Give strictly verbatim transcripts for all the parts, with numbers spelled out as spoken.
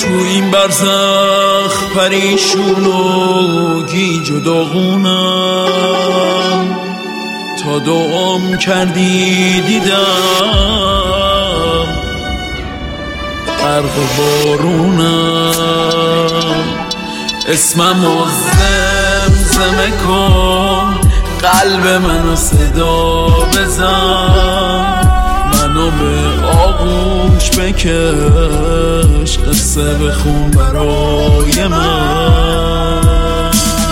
تو این برزخ پریشون و گیج و داغونم، تا دعام کردی دیدم غرق بارونم. اسممو زمزمه کن، قلب منو صدا بزن، منو به آغوش بکش، قصه بخون برای من.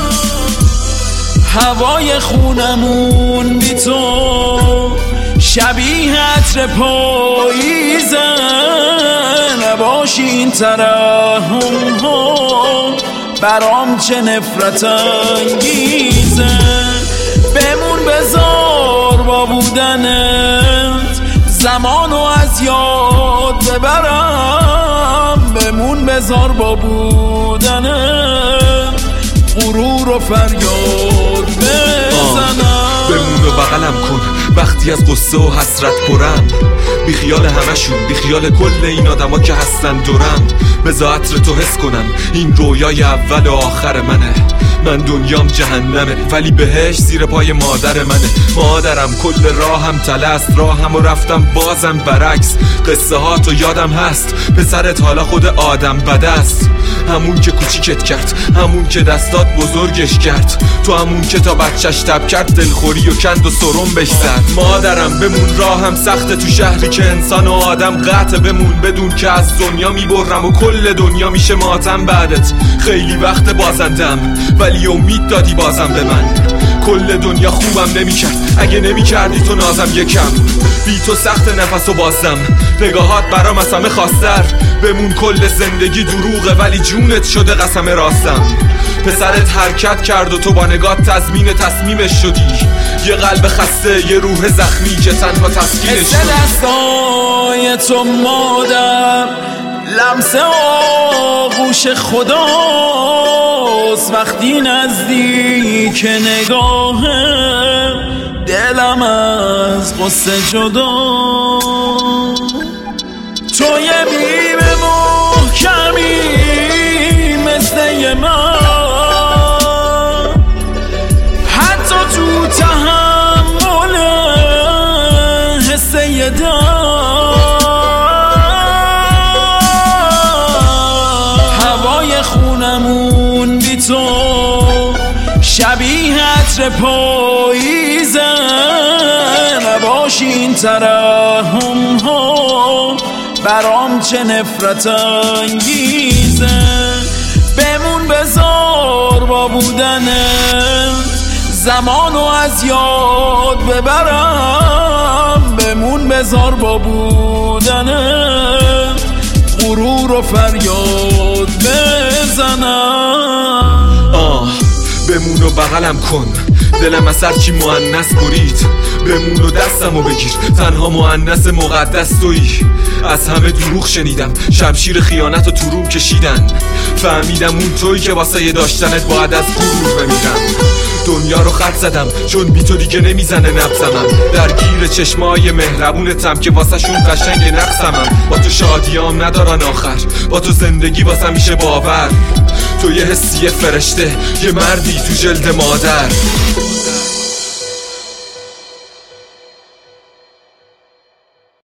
هوای خونمون بی تو شبیه عطر پاییزه، نباشی این ترحم ها برام چه نفرت انگیزه. بمون بذار با بودنت زمانو از یاد ببرم، بمون بذار با بودنت غرور و فریاد بزنم. بمون و بغلم کن وقتی از قصه و حسرت پرم، بی خیال همشون، بی خیال کل این آدما که هستن دورم. بذار عطر تو حس کنم این رویای اول و آخر منه. من دنیام جهنمه ولی بهش زیر پای مادر منه. مادرم کل راهم تلست، راهم و رفتم بازم برعکس. قصه ها تو یادم هست، پسرت حالا خود آدم بده است. همون که کوچیکت کرد، همون که دستات بزرگش کرد، تو همون که تا بچهش تب کرد دلخوری و کند و سرم بش زد. مادرم بمون راهم سخته تو شهری که انسان و آدم قطع، بمون بدون که از دنیا میبرم و کل دنیا میشه ماتم بعدت. خیلی وقت بازندم ولی امید دادی بازم به من. کل دنیا خوبم نمیکرد اگه نمیکردی تو نازم یکم. بی تو سخت نفس و بازم، نگاهات برام از همه خاص‌تر. بمون کل زندگی دروغه ولی جونت شده قسم راستم. پسرت حرکت کرد و تو با نگاه تضمین تصمیمش شدی. یه قلب خسته، یه روح زخمی که تنها تسکینش شدی. دستای تو مادر، لمس آغوش خداست، وقتی نزدیک نگاهه دلم از قصه جدا. تو یه بیمه محکمی مثل من، حتی تو تحمل حس یه خونمون بی تو شبیه عطر پاییزه، نباشی این ترحم ها برام چه نفرت انگیزه. بمون بذار با بودنت زمانو از یاد ببرم، بمون بذار با بودنت غرور و فریاد بزنم. آه بمون و بغلم کن، دلم از هرچی مؤنث برید. بمون و دستمو بگیر، تنها مؤنث مقدس تویی. از همه دروغ شنیدم، شمشیر خیانت و تو روم کشیدن. فهمیدم اون تویی که واسه یه داشتنت باید از غرور بمیرم. دنیا رو خط زدم چون بی تو دیگه نمیزنه نبضمم. درگیر چشمای مهربونتم که واسه شون قشنگ نقصمم. با تو شادیام ندارن آخر، با تو زندگی واسه میشه باور. تو یه حسی فرشته، یه مردی تو جلد مادر.